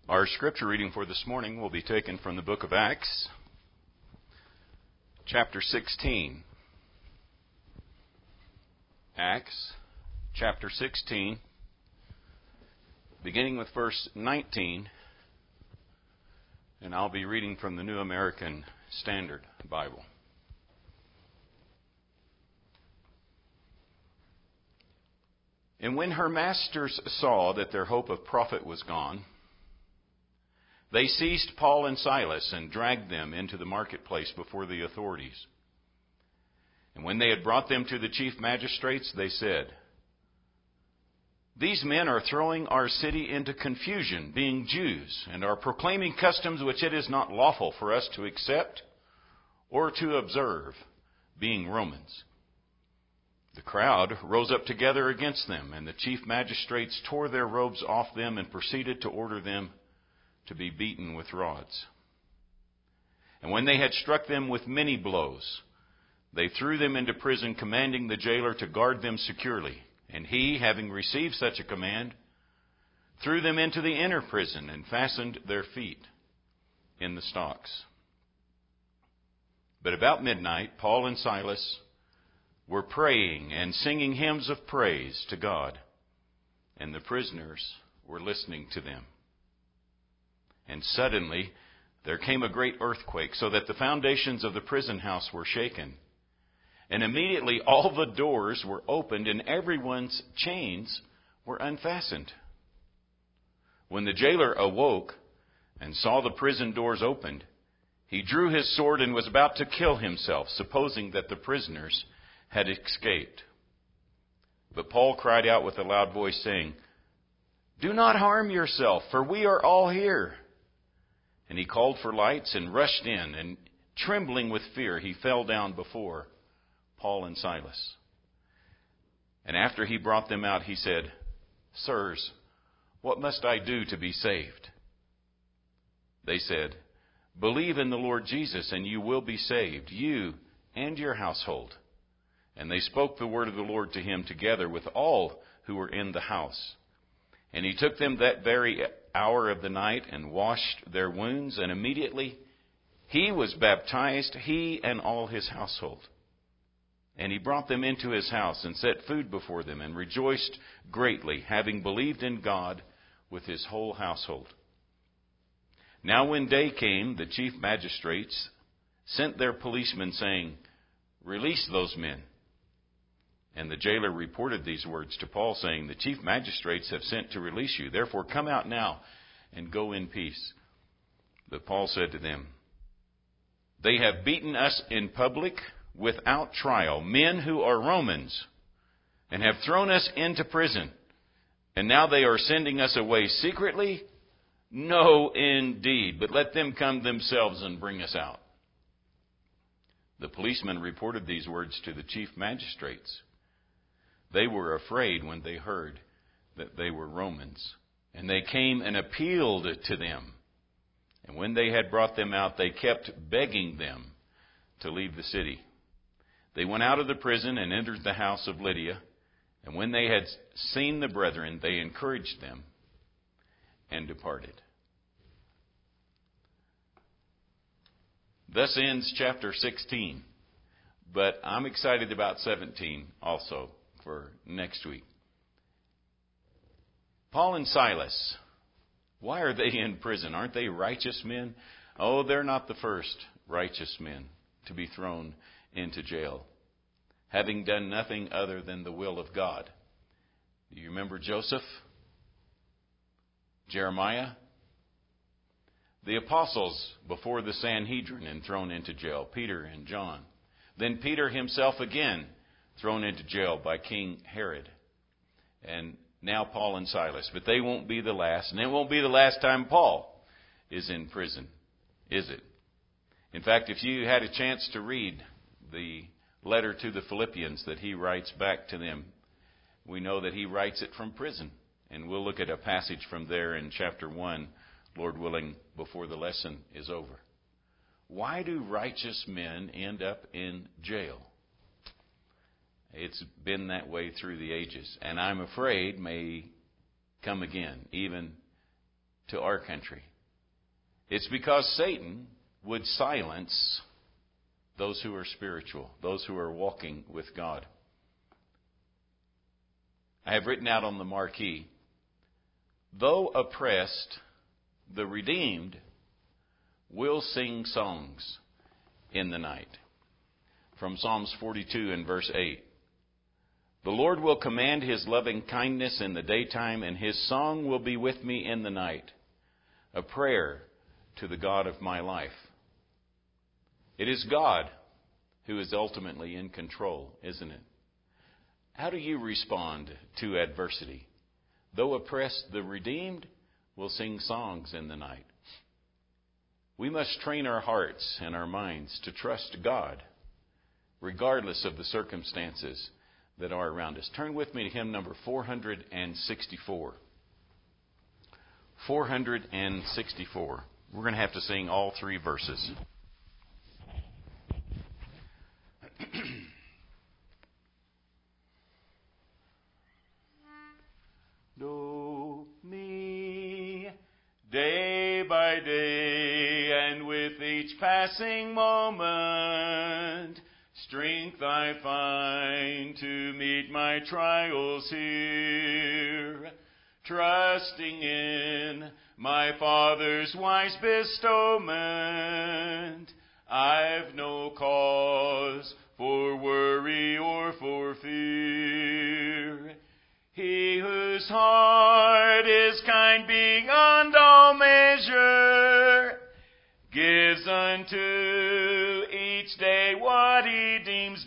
Our scripture reading for this morning will be taken from the book of Acts, chapter 16. Acts, chapter 16, beginning with verse 19, and I'll be reading from the New American Standard Bible. And when her masters saw that their hope of profit was gone, they seized Paul and Silas and dragged them into the marketplace before the authorities. And when they had brought them to the chief magistrates, they said, "These men are throwing our city into confusion, being Jews, and are proclaiming customs which it is not lawful for us to accept or to observe, being Romans." The crowd rose up together against them, and the chief magistrates tore their robes off them and proceeded to order them to be beaten with rods. And when they had struck them with many blows, they threw them into prison, commanding the jailer to guard them securely. And he, having received such a command, threw them into the inner prison and fastened their feet in the stocks. But about midnight, Paul and Silas were praying and singing hymns of praise to God, and the prisoners were listening to them. And suddenly there came a great earthquake, so that the foundations of the prison house were shaken. And immediately all the doors were opened, and everyone's chains were unfastened. When the jailer awoke and saw the prison doors opened, he drew his sword and was about to kill himself, supposing that the prisoners had escaped. But Paul cried out with a loud voice, saying, "Do not harm yourself, for we are all here." And he called for lights and rushed in, and trembling with fear, he fell down before Paul and Silas. And after he brought them out, he said, "Sirs, what must I do to be saved?" They said, "Believe in the Lord Jesus, and you will be saved, you and your household." And they spoke the word of the Lord to him together with all who were in the house. And he took them that very hour of the night and washed their wounds, and immediately he was baptized, he and all his household. And he brought them into his house and set food before them, and rejoiced greatly, having believed in God with his whole household. Now when day came, the chief magistrates sent their policemen, saying, "Release those men." And the jailer reported these words to Paul, saying, "The chief magistrates have sent to release you. Therefore come out now and go in peace." But Paul said to them, "They have beaten us in public without trial, men who are Romans, and have thrown us into prison. And now they are sending us away secretly? No, indeed, but let them come themselves and bring us out." The policemen reported these words to the chief magistrates. They were afraid when they heard that they were Romans, and they came and appealed to them. And when they had brought them out, they kept begging them to leave the city. They went out of the prison and entered the house of Lydia. And when they had seen the brethren, they encouraged them and departed. Thus ends chapter 16. But I'm excited about 17 also for next week. Paul and Silas, why are they in prison? Aren't they righteous men? Oh, they're not the first righteous men to be thrown into jail, having done nothing other than the will of God. Do you remember Joseph? Jeremiah? The apostles before the Sanhedrin and thrown into jail, Peter and John. Then Peter himself again thrown into jail by King Herod. And now Paul and Silas. But they won't be the last, and it won't be the last time Paul is in prison, is it? In fact, if you had a chance to read the letter to the Philippians that he writes back to them, we know that he writes it from prison. And we'll look at a passage from there in chapter 1, Lord willing, before the lesson is over. Why do righteous men end up in jail? It's been that way through the ages, and I'm afraid may come again, even to our country. It's because Satan would silence those who are spiritual, those who are walking with God. I have written out on the marquee, though oppressed, the redeemed will sing songs in the night. From Psalms 42 and verse 8. The Lord will command His loving kindness in the daytime, and His song will be with me in the night. A prayer to the God of my life. It is God who is ultimately in control, isn't it? How do you respond to adversity? Though oppressed, the redeemed will sing songs in the night. We must train our hearts and our minds to trust God, regardless of the circumstances that are around us. Turn with me to hymn number 464. 464. We're going to have to sing all three verses. Know me day by day, and with each passing moment, strength I find to meet my trials here, trusting in my Father's wise bestowment. I've no cause for worry or for fear. He whose heart is kind beyond all measure gives unto each day what He deems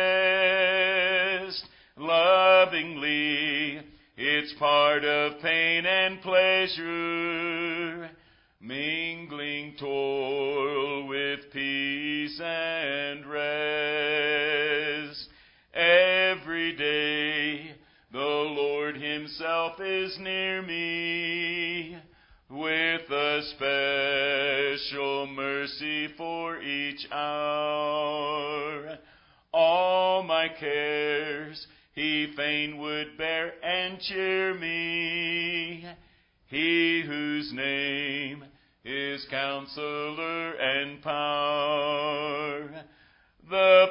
best. Lovingly, it's part of pain and pleasure, mingling toil with peace and rest. Every day the Lord Himself is near me, with a special mercy for each hour. All my cares He fain would bear and cheer me, He whose name is Counselor and Power. The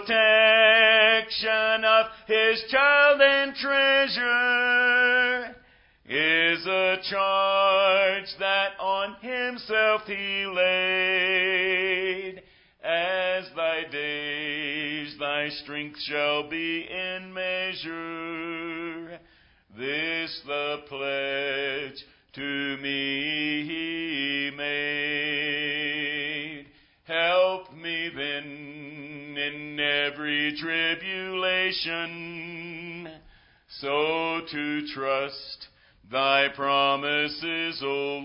protection of His child and treasure is a charge that on Himself He laid. As thy days, thy strength shall be in measure. This the pledge to me He made. Help me then in every tribulation, so to trust Thy promises, O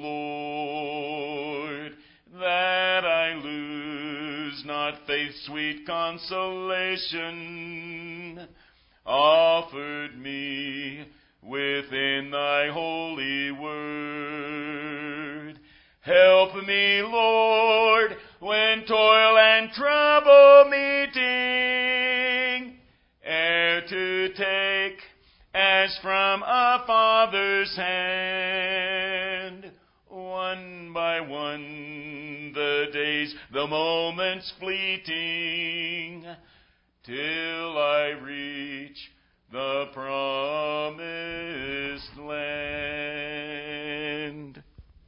Lord, that I lose not faith's sweet consolation, offered me within Thy holy word. Help me, Lord, when toil and trouble meeting, ere to take as from a father's hand, one by one, the days, the moments fleeting, till I reach the promised land.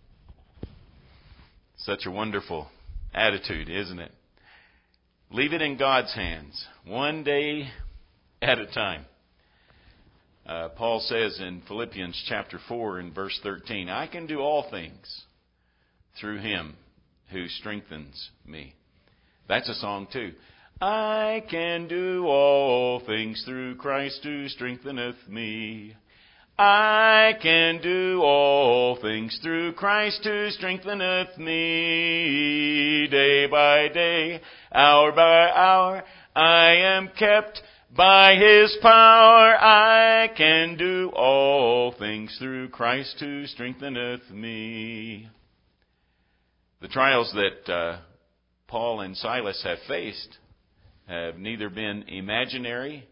Such a wonderful attitude, isn't it? Leave it in God's hands, one day at a time. Paul says in Philippians chapter 4 and verse 13, I can do all things through Him who strengthens me. That's a song too. I can do all things through Christ who strengtheneth me. I can do all things through Christ who strengtheneth me. Day by day, hour by hour, I am kept by His power. I can do all things through Christ who strengtheneth me. The trials that Paul and Silas have faced have neither been imaginary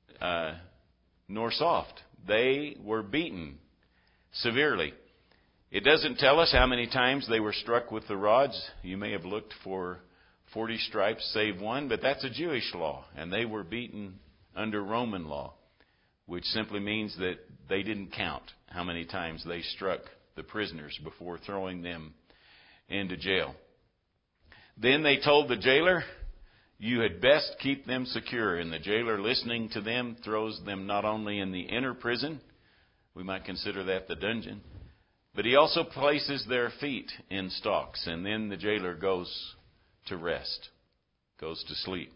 nor soft. They were beaten severely. It doesn't tell us how many times they were struck with the rods. You may have looked for 40 stripes save one, but that's a Jewish law, and they were beaten under Roman law, which simply means that they didn't count how many times they struck the prisoners before throwing them into jail. Then they told the jailer, "You had best keep them secure." And the jailer, listening to them, throws them not only in the inner prison, we might consider that the dungeon, but he also places their feet in stocks. And then the jailer goes to rest, goes to sleep.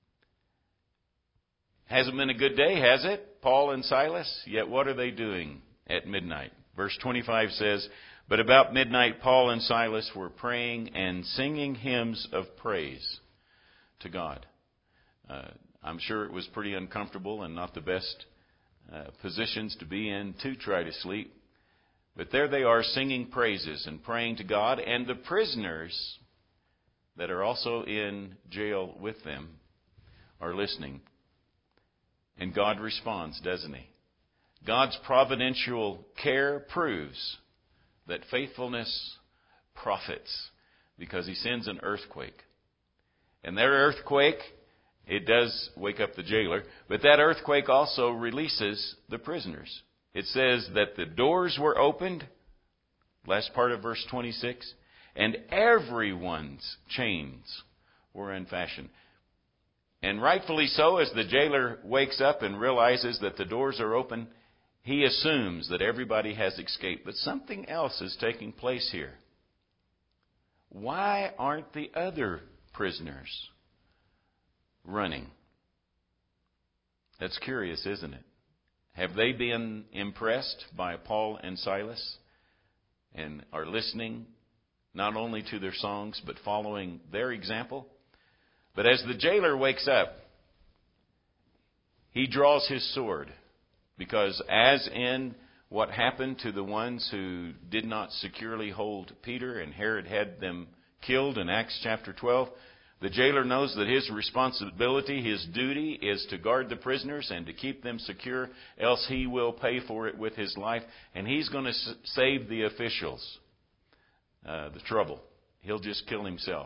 Hasn't been a good day, has it? Paul and Silas? Yet what are they doing at midnight? Verse 25 says, "But about midnight Paul and Silas were praying and singing hymns of praise to God." I'm sure it was pretty uncomfortable and not the best positions to be in to try to sleep. But there they are singing praises and praying to God, and the prisoners that are also in jail with them are listening. And God responds, doesn't He? God's providential care proves that faithfulness profits because He sends an earthquake. And that earthquake, it does wake up the jailer, but that earthquake also releases the prisoners. It says that the doors were opened, last part of verse 26, and everyone's chains were unfastened. And rightfully so, as the jailer wakes up and realizes that the doors are open, he assumes that everybody has escaped. But something else is taking place here. Why aren't the other prisoners running? That's curious, isn't it? Have they been impressed by Paul and Silas and are listening not only to their songs but following their example? But as the jailer wakes up, he draws his sword, because as in what happened to the ones who did not securely hold Peter and Herod had them killed in Acts chapter 12, the jailer knows that his responsibility, his duty, is to guard the prisoners and to keep them secure, else he will pay for it with his life. And he's going to save the officials the trouble. He'll just kill himself.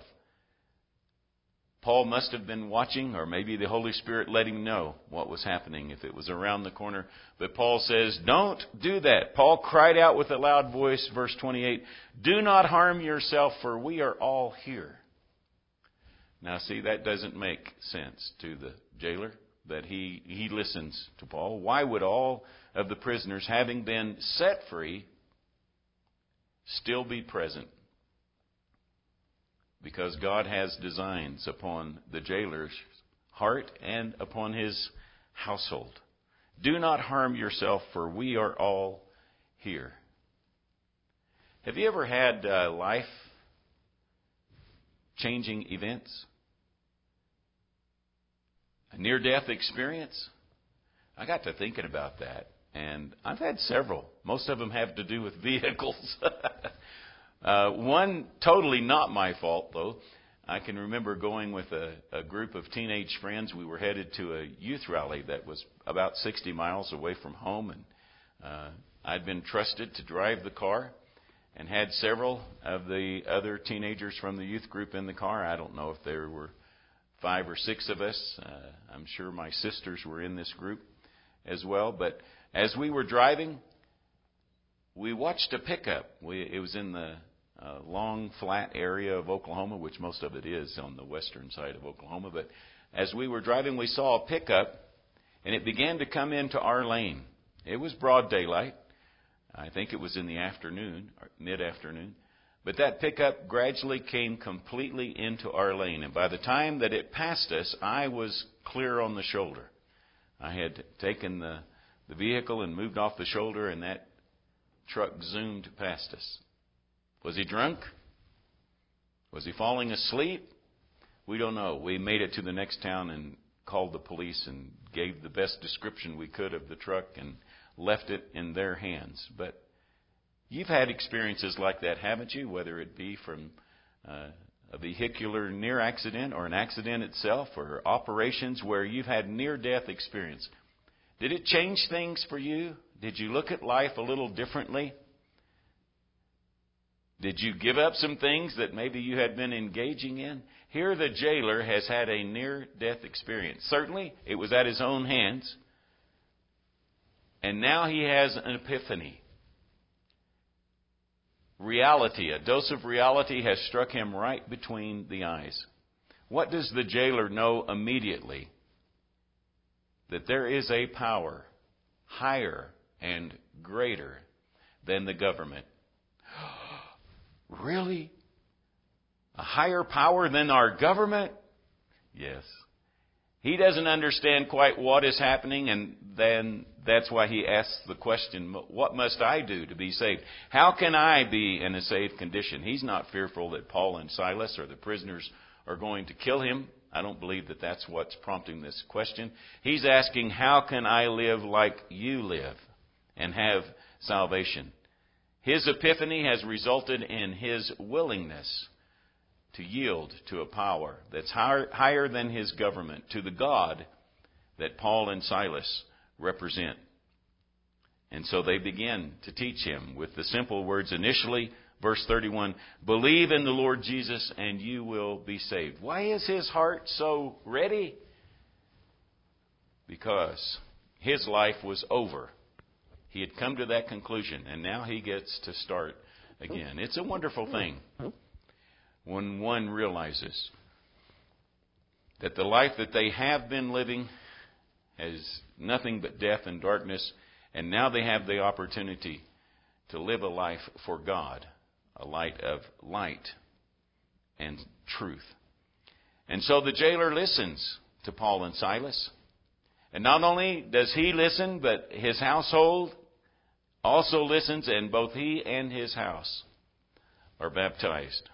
Paul must have been watching, or maybe the Holy Spirit let him know what was happening if it was around the corner. But Paul says, don't do that. Paul cried out with a loud voice, verse 28, "Do not harm yourself, for we are all here." Now, see, that doesn't make sense to the jailer, that he listens to Paul. Why would all of the prisoners, having been set free, still be present? Because God has designs upon the jailer's heart and upon his household. Do not harm yourself, for we are all here. Have you ever had life-changing events? A near-death experience? I got to thinking about that, and I've had several. Most of them have to do with vehicles. One totally not my fault, though. I can remember going with a group of teenage friends. We were headed to a youth rally that was about 60 miles away from home, and I'd been trusted to drive the car and had several of the other teenagers from the youth group in the car. I don't know if there were 5 or 6 of us. I'm sure my sisters were in this group as well. But as we were driving, we watched a pickup. It was in the long, flat area of Oklahoma, which most of it is on the western side of Oklahoma. But as we were driving, we saw a pickup, and it began to come into our lane. It was broad daylight. I think it was in the afternoon, or mid-afternoon. But that pickup gradually came completely into our lane. And by the time that it passed us, I was clear on the shoulder. I had taken the vehicle and moved off the shoulder, and that truck zoomed past us. Was he drunk? Was he falling asleep? We don't know. We made it to the next town and called the police and gave the best description we could of the truck and left it in their hands. But you've had experiences like that, haven't you? Whether it be from a vehicular near accident or an accident itself, or operations where you've had near-death experience. Did it change things for you? Did you look at life a little differently? Did you give up some things that maybe you had been engaging in? Here the jailer has had a near-death experience. Certainly, it was at his own hands. And now he has an epiphany. Reality, a dose of reality has struck him right between the eyes. What does the jailer know immediately? That there is a power higher and greater than the government. Really? A higher power than our government? Yes. He doesn't understand quite what is happening, and then that's why he asks the question, what must I do to be saved? How can I be in a saved condition? He's not fearful that Paul and Silas or the prisoners are going to kill him. I don't believe that that's what's prompting this question. He's asking, how can I live like you live and have salvation? His epiphany has resulted in his willingness to yield to a power that's higher than his government, to the God that Paul and Silas represent. And so they begin to teach him with the simple words initially, verse 31, believe in the Lord Jesus and you will be saved. Why is his heart so ready? Because his life was over. He had come to that conclusion, and now he gets to start again. It's a wonderful thing when one realizes that the life that they have been living has nothing but death and darkness, and now they have the opportunity to live a life for God, a light of light and truth. And so the jailer listens to Paul and Silas. And not only does he listen, but his household also listens, and both he and his house are baptized.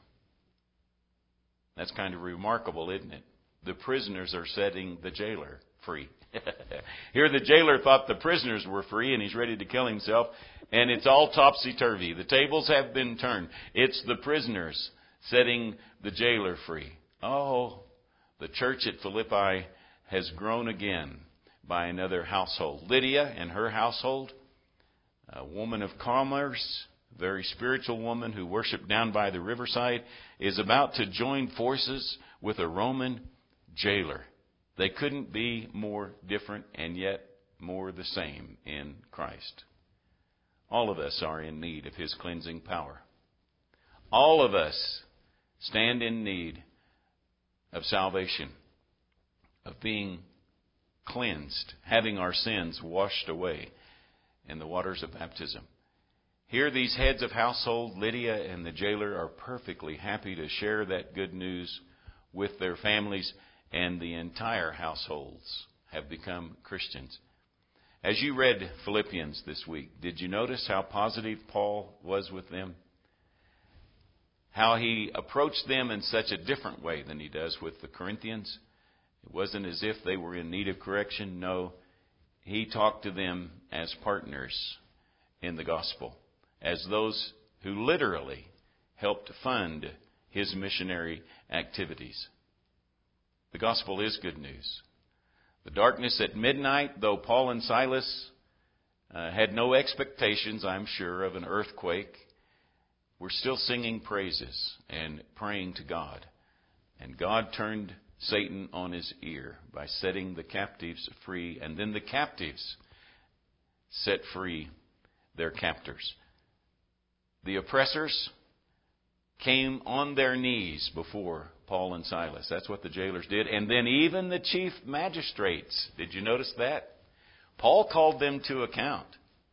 That's kind of remarkable, isn't it? The prisoners are setting the jailer free. Here the jailer thought the prisoners were free and he's ready to kill himself, and it's all topsy-turvy. The tables have been turned. It's the prisoners setting the jailer free. Oh, the church at Philippi has grown again by another household. Lydia and her household, a woman of commerce, a very spiritual woman who worshiped down by the riverside, is about to join forces with a Roman jailer. They couldn't be more different and yet more the same in Christ. All of us are in need of his cleansing power. All of us stand in need of salvation, of being cleansed, having our sins washed away in the waters of baptism. Here these heads of household, Lydia and the jailer, are perfectly happy to share that good news with their families, and the entire households have become Christians. As you read Philippians this week, did you notice how positive Paul was with them? How he approached them in such a different way than he does with the Corinthians. It wasn't as if they were in need of correction. No, he talked to them as partners in the gospel, as those who literally helped fund his missionary activities. The gospel is good news. The darkness at midnight, though Paul and Silas had no expectations, I'm sure, of an earthquake, were still singing praises and praying to God. And God turned Satan on his ear by setting the captives free, and then the captives set free their captors. The oppressors came on their knees before Paul and Silas. That's what the jailers did. And then even the chief magistrates. Did you notice that? Paul called them to account.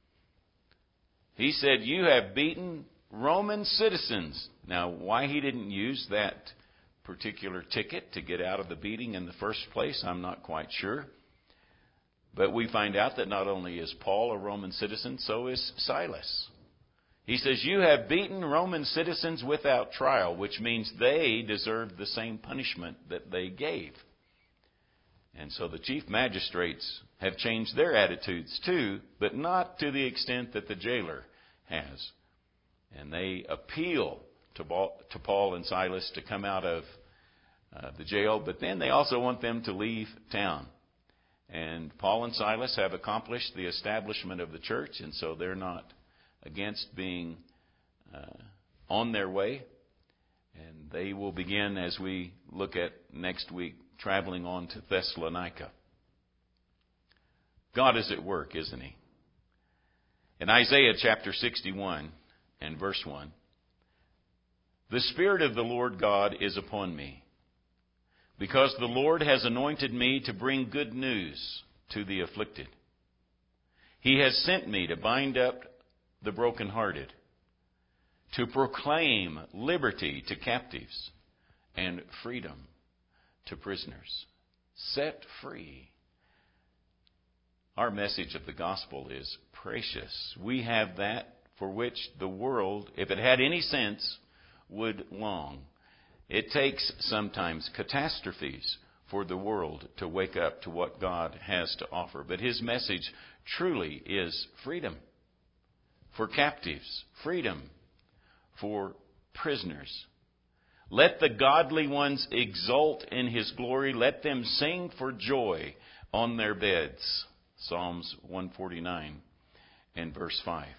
He said, you have beaten Roman citizens. Now, why he didn't use that particular ticket to get out of the beating in the first place, I'm not quite sure. But we find out that not only is Paul a Roman citizen, so is Silas. He says, you have beaten Roman citizens without trial, which means they deserved the same punishment that they gave. And so the chief magistrates have changed their attitudes too, but not to the extent that the jailer has. And they appeal to Paul and Silas to come out of the jail, but then they also want them to leave town. And Paul and Silas have accomplished the establishment of the church, and so they're not against being on their way. And they will begin, as we look at next week, traveling on to Thessalonica. God is at work, isn't He? In Isaiah chapter 61 and verse 1, "The Spirit of the Lord God is upon me, because the Lord has anointed me to bring good news to the afflicted. He has sent me to bind up the brokenhearted, to proclaim liberty to captives and freedom to prisoners." Set free. Our message of the gospel is precious. We have that for which the world, if it had any sense, would long. It takes sometimes catastrophes for the world to wake up to what God has to offer. But His message truly is freedom for captives, freedom for prisoners. Let the godly ones exult in His glory. Let them sing for joy on their beds. Psalms 149 and verse 5.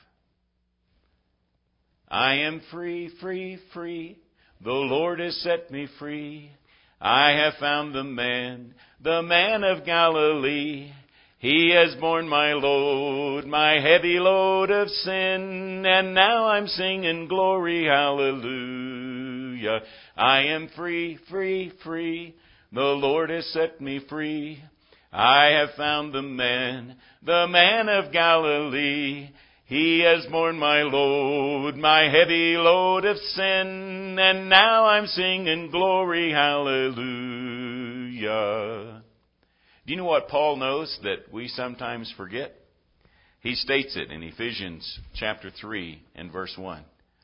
"I am free, free, free. The Lord has set me free. I have found the man of Galilee. He has borne my load, my heavy load of sin. And now I'm singing glory, hallelujah. I am free, free, free. The Lord has set me free. I have found the man of Galilee. He has borne my load, my heavy load of sin, and now I'm singing glory, hallelujah." Do you know what Paul knows that we sometimes forget? He states it in Ephesians chapter 3 and verse 1.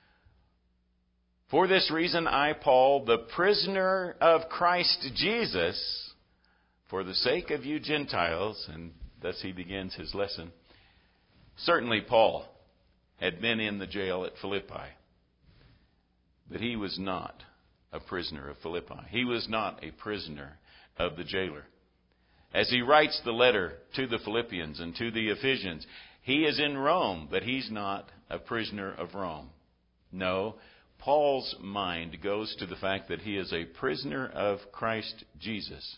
"For this reason I, Paul, the prisoner of Christ Jesus, for the sake of you Gentiles," and thus he begins his lesson. Certainly Paul had been in the jail at Philippi, but he was not a prisoner of Philippi. He was not a prisoner of the jailer. As he writes the letter to the Philippians and to the Ephesians, he is in Rome, but he's not a prisoner of Rome. No, Paul's mind goes to the fact that he is a prisoner of Christ Jesus.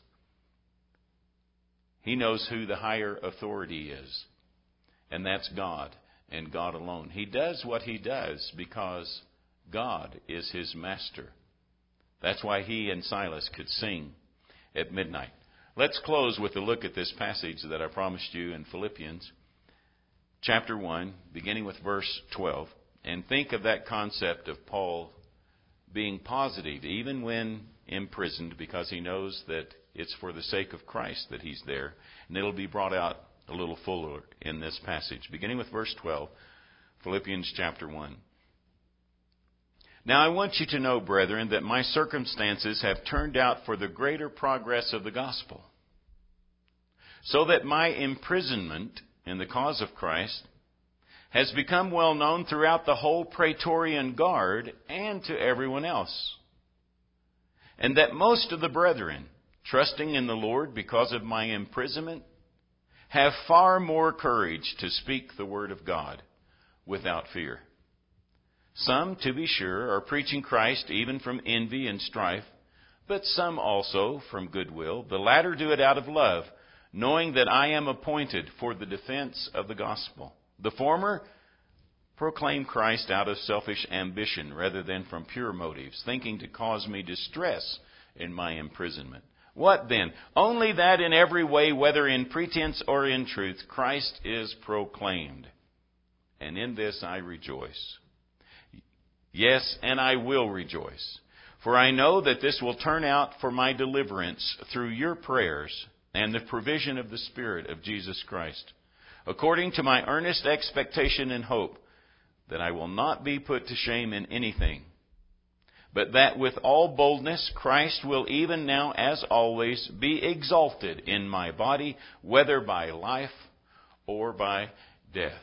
He knows who the higher authority is, and that's God and God alone. He does what he does because God is his master. That's why he and Silas could sing at midnight. Let's close with a look at this passage that I promised you in Philippians chapter 1, beginning with verse 12, and think of that concept of Paul being positive, even when imprisoned, because he knows that it's for the sake of Christ that he's there. And it'll be brought out a little fuller in this passage. Beginning with verse 12, Philippians chapter 1. "Now I want you to know, brethren, that my circumstances have turned out for the greater progress of the gospel, so that my imprisonment in the cause of Christ has become well known throughout the whole Praetorian Guard and to everyone else. And that most of the brethren, trusting in the Lord because of my imprisonment, have far more courage to speak the word of God without fear. Some, to be sure, are preaching Christ even from envy and strife, but some also from goodwill. The latter do it out of love, knowing that I am appointed for the defense of the gospel. The former proclaim Christ out of selfish ambition rather than from pure motives, thinking to cause me distress in my imprisonment. What then? Only that in every way, whether in pretense or in truth, Christ is proclaimed. And in this I rejoice. Yes, and I will rejoice. For I know that this will turn out for my deliverance through your prayers and the provision of the Spirit of Jesus Christ, according to my earnest expectation and hope, that I will not be put to shame in anything, but that with all boldness Christ will even now, as always, be exalted in my body, whether by life or by death."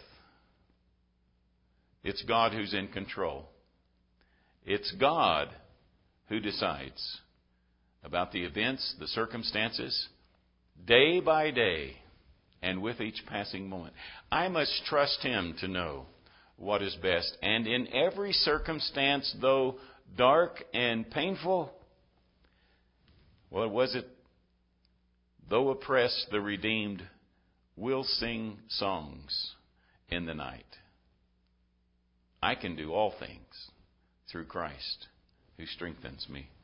It's God who's in control. It's God who decides about the events, the circumstances, day by day, and with each passing moment. I must trust Him to know what is best. And in every circumstance, though dark and painful, what was it? Though oppressed, the redeemed will sing songs in the night. I can do all things through Christ who strengthens me.